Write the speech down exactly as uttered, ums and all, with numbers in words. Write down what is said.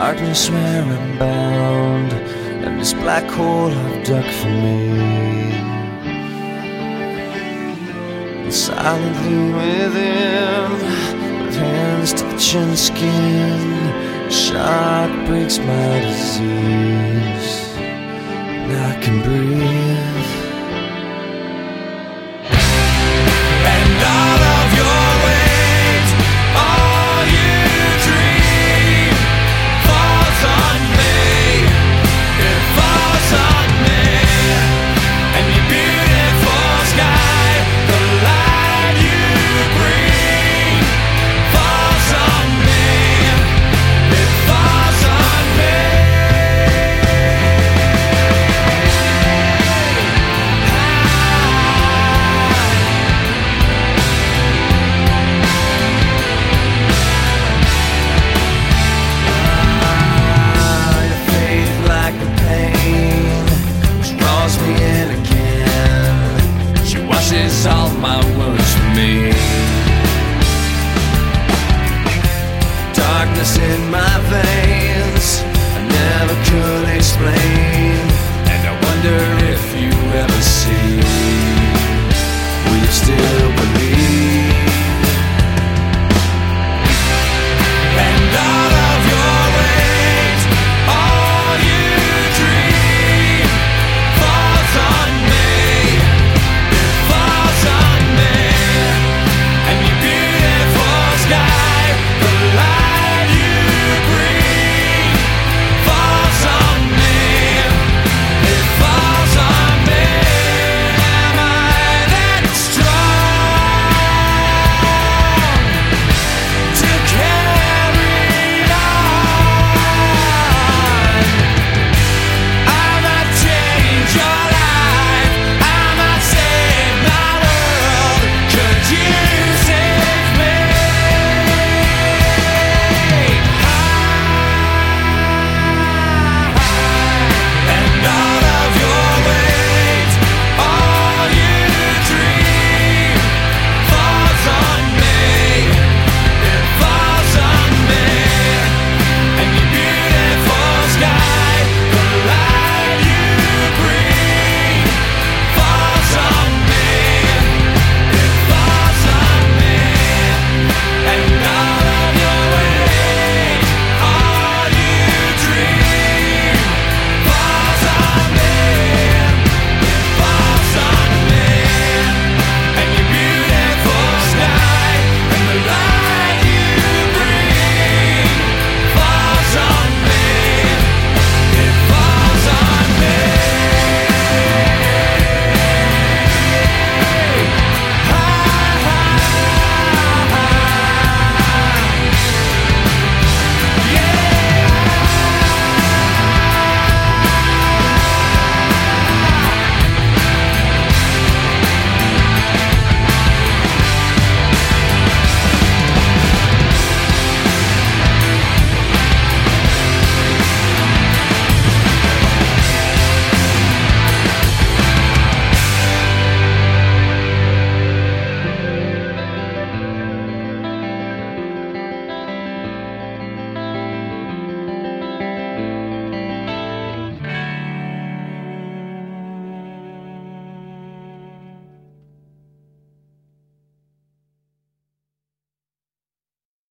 darkness where I'm bound, and this black hole I've dug for me. And silently within, with hands touching skin, a shock breaks my disease, and I can breathe. And all of your weight, all you dream, falls on me, it falls on me. And your beautiful sky, the light you bring, falls on me, it falls on me. Ah, your faith like the pain, she draws me in again. She washes all my wounds for me. Darkness in my veins, I never could explain, and I wonder if you ever see. Will you still believe?